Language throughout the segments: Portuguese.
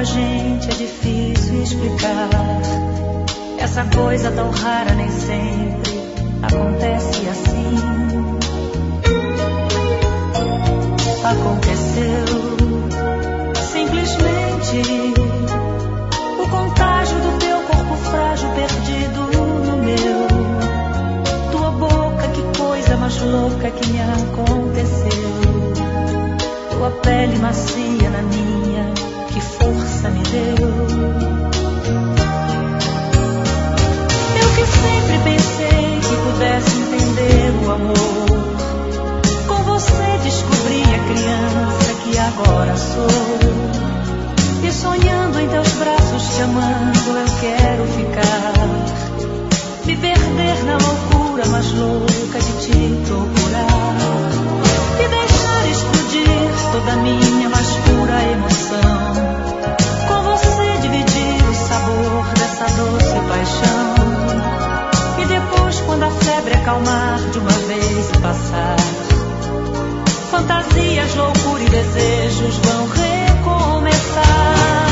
a gente é difícil explicar. Essa coisa tão rara nem sempre acontece assim. Aconteceu simplesmente o contágio do teu corpo frágil perdido no meu. Tua boca, que coisa mais louca que me aconteceu. Tua pele macia na minha, que força me deu. Eu que sempre pensei que pudesse entender o amor, com você descobri a criança que agora sou. E sonhando em teus braços, te amando, eu quero ficar. Me perder na loucura mais louca de te procurar. E deixar explodir toda a minha mais pura emoção. Com você dividir o sabor dessa doce paixão. E depois, quando a febre acalmar de uma vez e passar, fantasias, loucura e desejos vão recomeçar.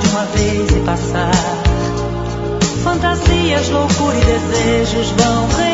Fantasias, loucura e desejos vão